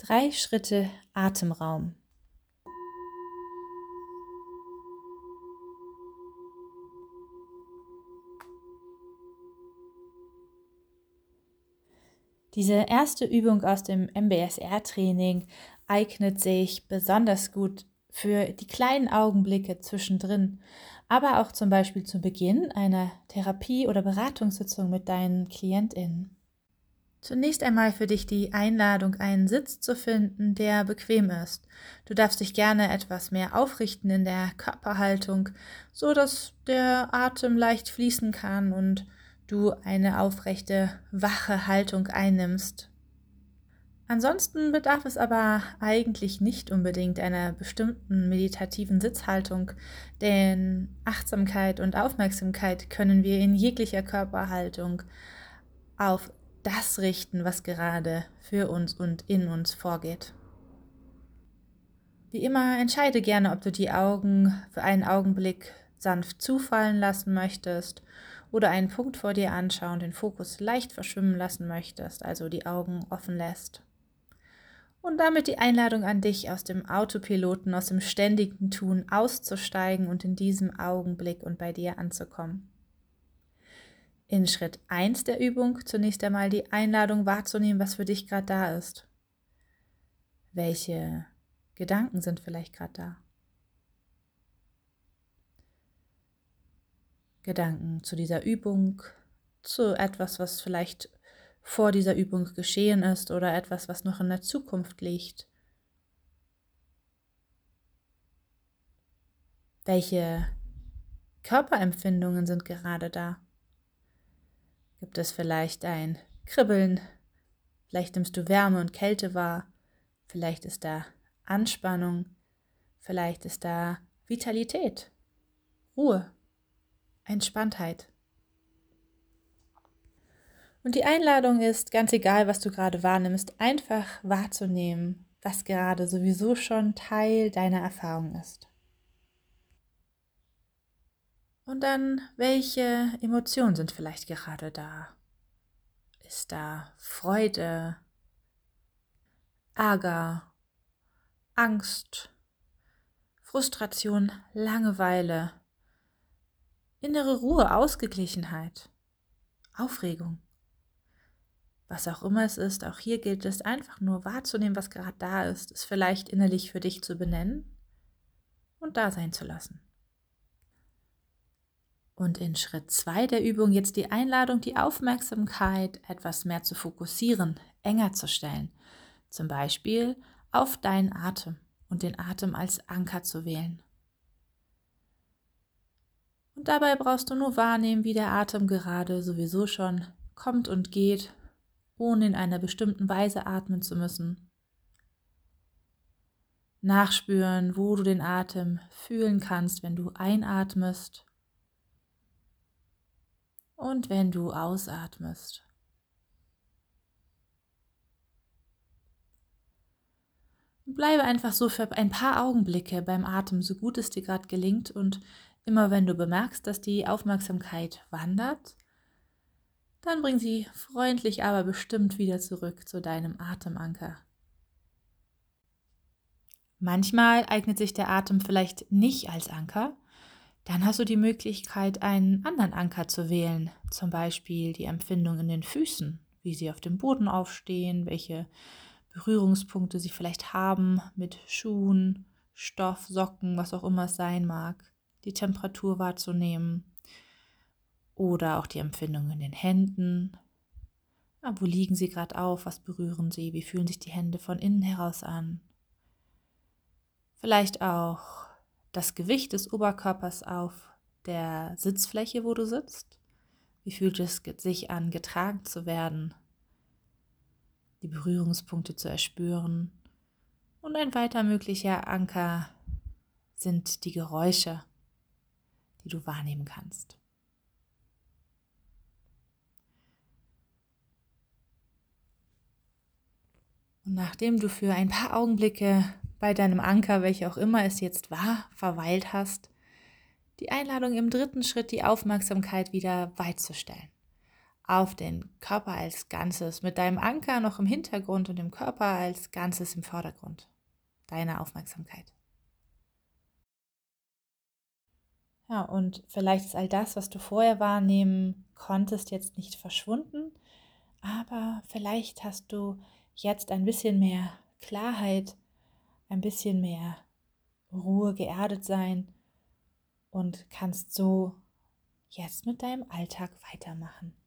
3 Schritte Atemraum. Diese erste Übung aus dem MBSR-Training eignet sich besonders gut für die kleinen Augenblicke zwischendrin, aber auch zum Beispiel zu Beginn einer Therapie- oder Beratungssitzung mit deinen KlientInnen. Zunächst einmal für dich die Einladung, einen Sitz zu finden, der bequem ist. Du darfst dich gerne etwas mehr aufrichten in der Körperhaltung, so dass der Atem leicht fließen kann und du eine aufrechte, wache Haltung einnimmst. Ansonsten bedarf es aber eigentlich nicht unbedingt einer bestimmten meditativen Sitzhaltung, denn Achtsamkeit und Aufmerksamkeit können wir in jeglicher Körperhaltung auf das richten, was gerade für uns und in uns vorgeht. Wie immer, entscheide gerne, ob du die Augen für einen Augenblick sanft zufallen lassen möchtest oder einen Punkt vor dir anschauen, den Fokus leicht verschwimmen lassen möchtest, also die Augen offen lässt. Und damit die Einladung an dich, aus dem Autopiloten, aus dem ständigen Tun auszusteigen und in diesem Augenblick und bei dir anzukommen. In Schritt 1 der Übung zunächst einmal die Einladung wahrzunehmen, was für dich gerade da ist. Welche Gedanken sind vielleicht gerade da? Gedanken zu dieser Übung, zu etwas, was vielleicht vor dieser Übung geschehen ist oder etwas, was noch in der Zukunft liegt. Welche Körperempfindungen sind gerade da? Gibt es vielleicht ein Kribbeln? Vielleicht nimmst du Wärme und Kälte wahr. Vielleicht ist da Anspannung. Vielleicht ist da Vitalität, Ruhe, Entspanntheit. Und die Einladung ist, ganz egal, was du gerade wahrnimmst, einfach wahrzunehmen, was gerade sowieso schon Teil deiner Erfahrung ist. Und dann, welche Emotionen sind vielleicht gerade da? Ist da Freude, Ärger, Angst, Frustration, Langeweile, innere Ruhe, Ausgeglichenheit, Aufregung? Was auch immer es ist, auch hier gilt es einfach nur wahrzunehmen, was gerade da ist, es vielleicht innerlich für dich zu benennen und da sein zu lassen. Und in Schritt 2 der Übung jetzt die Einladung, die Aufmerksamkeit etwas mehr zu fokussieren, enger zu stellen. Zum Beispiel auf deinen Atem und den Atem als Anker zu wählen. Und dabei brauchst du nur wahrnehmen, wie der Atem gerade sowieso schon kommt und geht, ohne in einer bestimmten Weise atmen zu müssen. Nachspüren, wo du den Atem fühlen kannst, wenn du einatmest und wenn du ausatmest. Und bleibe einfach so für ein paar Augenblicke beim Atem, so gut es dir gerade gelingt, und immer wenn du bemerkst, dass die Aufmerksamkeit wandert, dann bring sie freundlich, aber bestimmt wieder zurück zu deinem Atemanker. Manchmal eignet sich der Atem vielleicht nicht als Anker. Dann hast du die Möglichkeit, einen anderen Anker zu wählen, zum Beispiel die Empfindung in den Füßen, wie sie auf dem Boden aufstehen, welche Berührungspunkte sie vielleicht haben mit Schuhen, Stoff, Socken, was auch immer es sein mag, die Temperatur wahrzunehmen oder auch die Empfindung in den Händen. Ja, wo liegen sie gerade auf, was berühren sie, wie fühlen sich die Hände von innen heraus an. Vielleicht auch das Gewicht des Oberkörpers auf der Sitzfläche, wo du sitzt. Wie fühlt es sich an, getragen zu werden? Die Berührungspunkte zu erspüren. Und ein weiter möglicher Anker sind die Geräusche, die du wahrnehmen kannst. Und nachdem du für ein paar Augenblicke bei deinem Anker, welcher auch immer es jetzt war, verweilt hast, die Einladung im 3. Schritt, die Aufmerksamkeit wieder weit zu stellen. auf den Körper als Ganzes, mit deinem Anker noch im Hintergrund und dem Körper als Ganzes im Vordergrund. Deine Aufmerksamkeit. Ja, und vielleicht ist all das, was du vorher wahrnehmen konntest, jetzt nicht verschwunden, aber vielleicht hast du jetzt ein bisschen mehr Klarheit, ein bisschen mehr Ruhe, geerdet sein und kannst so jetzt mit deinem Alltag weitermachen.